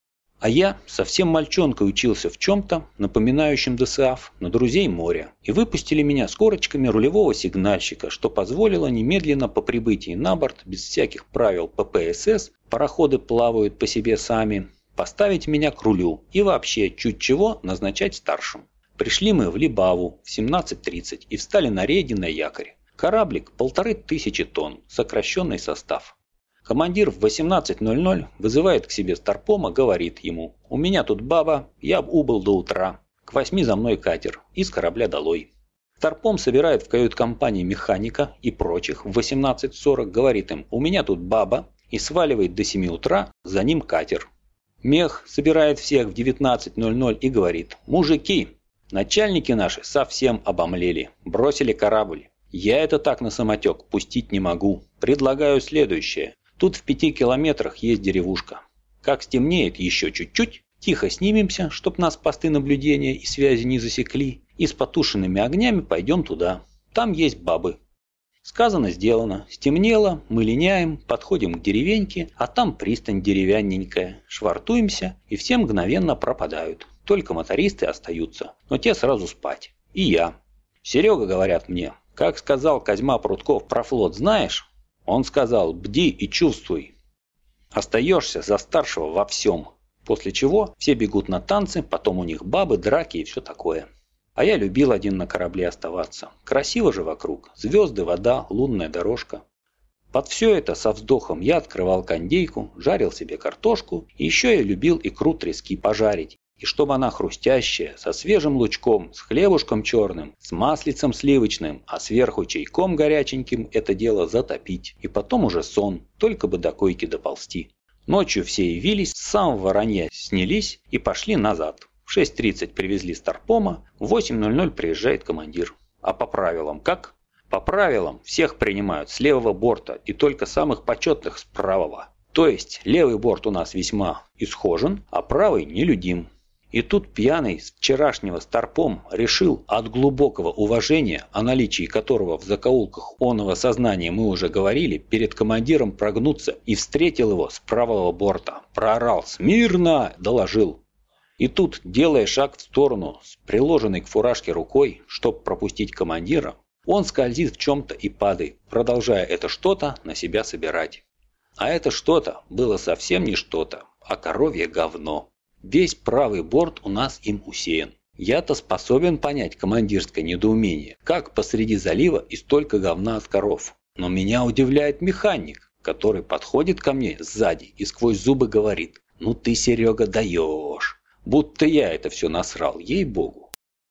Speaker 1: А я совсем мальчонкой учился в чем-то, напоминающем ДСАФ, на друзей моря, и выпустили меня с корочками рулевого сигнальщика, что позволило немедленно по прибытии на борт, без всяких правил ППСС, пароходы плавают по себе сами, поставить меня к рулю и вообще чуть чего назначать старшим. Пришли мы в Либаву в 17:30 и встали на рейде на якорь. Кораблик 1500 тонн, сокращенный состав. Командир в 18:00 вызывает к себе старпома, говорит ему: «У меня тут баба, я убыл до утра. К 8 за мной катер, и с корабля долой». Старпом собирает в кают-компании механика и прочих в 18:40, говорит им: «У меня тут баба», и сваливает до 7 утра, за ним катер. Мех собирает всех в 19:00 и говорит: «Мужики, начальники наши совсем обомлели, бросили корабль. Я это так на самотек пустить не могу. Предлагаю следующее. Тут в 5 километрах есть деревушка. Как стемнеет еще чуть-чуть, тихо снимемся, чтоб нас посты наблюдения и связи не засекли, и с потушенными огнями пойдем туда. Там есть бабы». Сказано, сделано. Стемнело, мы линяем, подходим к деревеньке, а там пристань деревянненькая. Швартуемся, и все мгновенно пропадают. Только мотористы остаются, но те сразу спать. И я. «Серега, — говорят мне, — как сказал Козьма Прутков про флот, знаешь? Он сказал: бди и чувствуй. Остаешься за старшего во всем». После чего все бегут на танцы, потом у них бабы, драки и все такое. А я любил один на корабле оставаться. Красиво же вокруг. Звезды, вода, лунная дорожка. Под все это со вздохом я открывал кондейку, жарил себе картошку, и еще я любил икру трески пожарить. И чтобы она хрустящая, со свежим лучком, с хлебушком черным, с маслицем сливочным, а сверху чайком горяченьким это дело затопить. И потом уже сон, только бы до койки доползти. Ночью все явились, с самого ранья снялись и пошли назад. В 6:30 привезли старпома, в 8:00 приезжает командир. А по правилам как? По правилам всех принимают с левого борта и только самых почетных с правого. То есть левый борт у нас весьма исхожен, а правый нелюдим. И тут пьяный с вчерашнего старпом решил от глубокого уважения, о наличии которого в закоулках оного сознания мы уже говорили, перед командиром прогнуться и встретил его с правого борта. Проорал: «Смирно!» доложил. И тут, делая шаг в сторону с приложенной к фуражке рукой, чтоб пропустить командира, он скользит в чем-то и падает, продолжая это что-то на себя собирать. А это что-то было совсем не что-то, а коровье говно. Весь правый борт у нас им усеян. Я-то способен понять командирское недоумение, как посреди залива и столько говна от коров. Но меня удивляет механик, который подходит ко мне сзади и сквозь зубы говорит: «Ну ты, Серега, даешь!» Будто я это все насрал, ей-богу.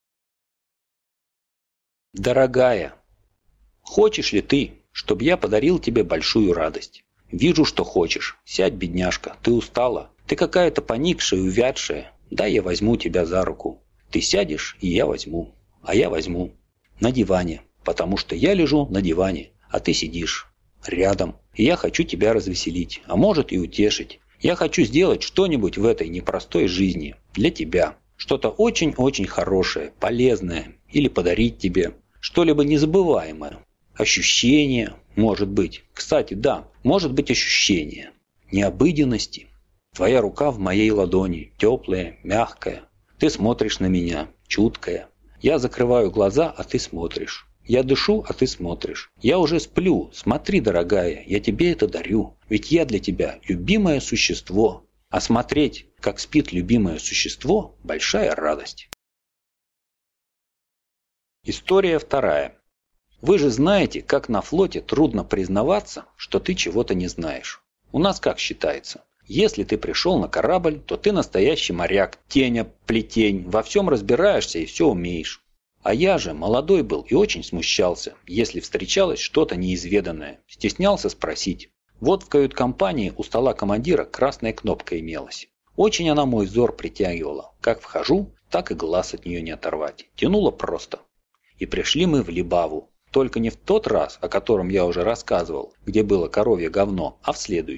Speaker 1: Дорогая, хочешь ли ты, чтобы я подарил тебе большую радость? Вижу, что хочешь. Сядь, бедняжка, ты устала. Ты какая-то поникшая и увядшая. Дай я возьму тебя за руку. Ты сядешь, и я возьму. А я возьму. На диване. Потому что я лежу на диване, а ты сидишь рядом. И я хочу тебя развеселить, а может и утешить. Я хочу сделать что-нибудь в этой непростой жизни для тебя. Что-то очень-очень хорошее, полезное. Или подарить тебе что-либо незабываемое. Ощущение, может быть. Кстати, да, может быть ощущение. Необыденности. Твоя рука в моей ладони, теплая, мягкая. Ты смотришь на меня, чуткая. Я закрываю глаза, а ты смотришь. Я дышу, а ты смотришь. Я уже сплю. Смотри, дорогая, я тебе это дарю. Ведь я для тебя любимое существо. А смотреть, как спит любимое существо, большая радость. История вторая. Вы же знаете, как на флоте трудно признаваться, что ты чего-то не знаешь. У нас как считается? Если ты пришел на корабль, то ты настоящий моряк, теня, плетень, во всем разбираешься и все умеешь. А я же молодой был и очень смущался, если встречалось что-то неизведанное, стеснялся спросить. Вот в кают-компании у стола командира красная кнопка имелась. Очень она мой взор притягивала. Как вхожу, так и глаз от нее не оторвать. Тянуло просто. И пришли мы в Либаву. Только не в тот раз, о котором я уже рассказывал, где было коровье говно, а в следующий.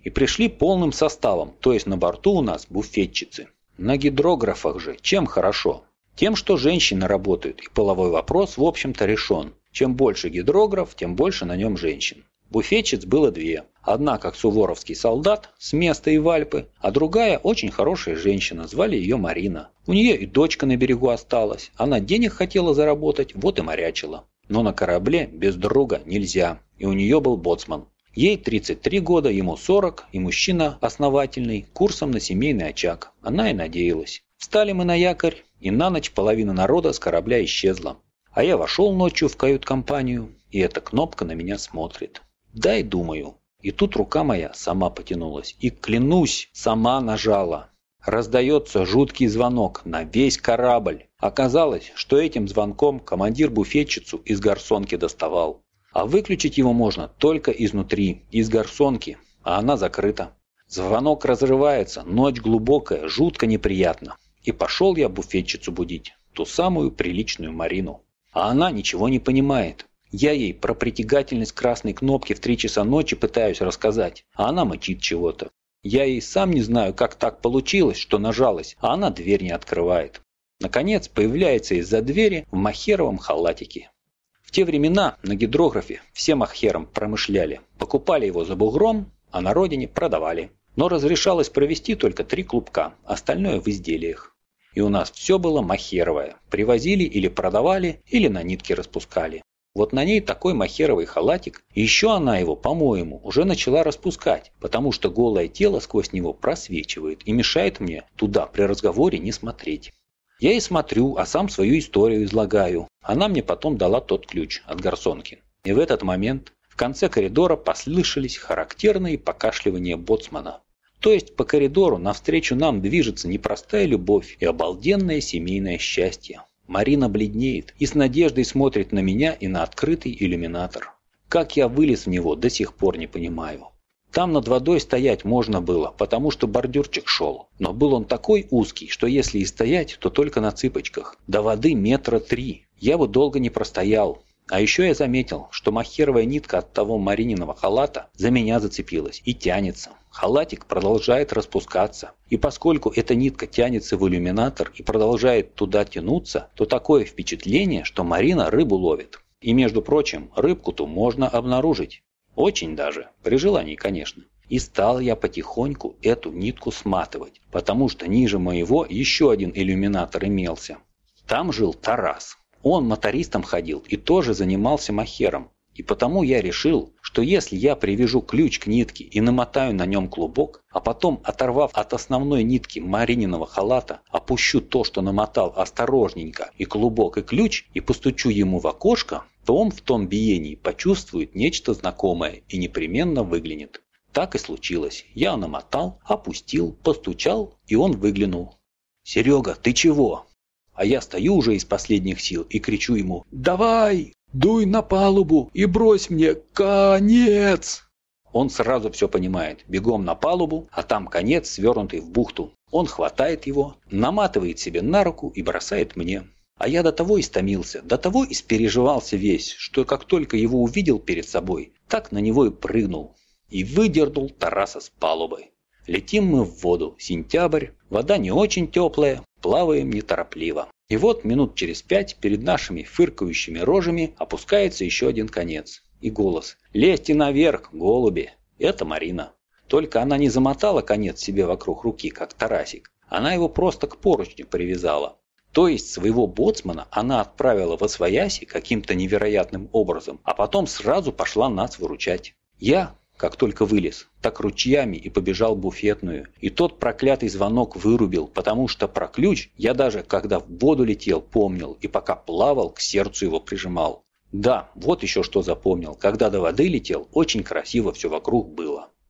Speaker 1: И пришли полным составом, то есть на борту у нас буфетчицы. На гидрографах же чем хорошо? Тем, что женщины работают, и половой вопрос, в общем-то, решен. Чем больше гидрограф, тем больше на нем женщин. Буфетчиц было две. Одна, как суворовский солдат, с места и в Альпы, а другая очень хорошая женщина, звали ее Марина. У нее и дочка на берегу осталась, она денег хотела заработать, вот и морячила. Но на корабле без друга нельзя, и у нее был боцман. Ей 33 года, ему 40, и мужчина основательный, курсом на семейный очаг. Она и надеялась. Встали мы на якорь, и на ночь половина народа с корабля исчезла. А я вошел ночью в кают-компанию, и эта кнопка на меня смотрит. Дай, думаю. И тут рука моя сама потянулась. И, клянусь, сама нажала. Раздается жуткий звонок на весь корабль. Оказалось, что этим звонком командир буфетчицу из гарсонки доставал. А выключить его можно только изнутри, из гарсонки, а она закрыта. Звонок разрывается, ночь глубокая, жутко неприятно. И пошел я буфетчицу будить, ту самую приличную Марину. А она ничего не понимает. Я ей про притягательность красной кнопки в 3 часа ночи пытаюсь рассказать, а она мычит чего-то. Я ей сам не знаю, как так получилось, что нажалась, а она дверь не открывает. Наконец появляется из-за двери в махеровом халатике. В те времена на гидрографе все махером промышляли. Покупали его за бугром, а на родине продавали. Но разрешалось провести только 3 клубка, остальное в изделиях. И у нас все было махеровое. Привозили или продавали, или на нитке распускали. Вот на ней такой махеровый халатик, и еще она его, по-моему, уже начала распускать, потому что голое тело сквозь него просвечивает и мешает мне туда при разговоре не смотреть. Я и смотрю, а сам свою историю излагаю. Она мне потом дала тот ключ от гарсонки. И в этот момент в конце коридора послышались характерные покашливания боцмана. То есть по коридору навстречу нам движется непростая любовь и обалденное семейное счастье. Марина бледнеет и с надеждой смотрит на меня и на открытый иллюминатор. Как я вылез в него, до сих пор не понимаю. Там над водой стоять можно было, потому что бордюрчик шел. Но был он такой узкий, что если и стоять, то только на цыпочках. До воды 3 метра. Я бы долго не простоял. А еще я заметил, что махеровая нитка от того Марининого халата за меня зацепилась и тянется. Халатик продолжает распускаться. И поскольку эта нитка тянется в иллюминатор и продолжает туда тянуться, то такое впечатление, что Марина рыбу ловит. И между прочим, рыбку-то можно обнаружить. Очень даже, при желании, конечно. И стал я потихоньку эту нитку сматывать, потому что ниже моего еще один иллюминатор имелся. Там жил Тарас. Он мотористом ходил и тоже занимался махером. И потому я решил, что если я привяжу ключ к нитке и намотаю на нем клубок, а потом, оторвав от основной нитки Марининого халата, опущу то, что намотал осторожненько, и клубок, и ключ, и постучу ему в окошко, то он в том биении почувствует нечто знакомое и непременно выглянет. Так и случилось. Я намотал, опустил, постучал, и он выглянул. «Серега, ты чего?» А я стою уже из последних сил и кричу ему: «Давай, дуй на палубу и брось мне конец!» Он сразу все понимает, бегом на палубу, а там конец, свернутый в бухту. Он хватает его, наматывает себе на руку и бросает мне. А я до того истомился, до того испереживался весь, что как только его увидел перед собой, так на него и прыгнул. И выдернул Тараса с палубы. Летим мы в воду, сентябрь, вода не очень теплая, плаваем неторопливо. И вот минут через 5 перед нашими фыркающими рожами опускается еще один конец. И голос: «Лезьте наверх, голуби!» Это Марина. Только она не замотала конец себе вокруг руки, как Тарасик. Она его просто к поручню привязала. То есть своего боцмана она отправила восвояси каким-то невероятным образом, а потом сразу пошла нас выручать. Я, как только вылез, так ручьями и побежал в буфетную. И тот проклятый звонок вырубил, потому что про ключ я даже, когда в воду летел, помнил, и пока плавал, к сердцу его прижимал. Да, вот еще что запомнил. Когда до воды летел, очень красиво все вокруг было.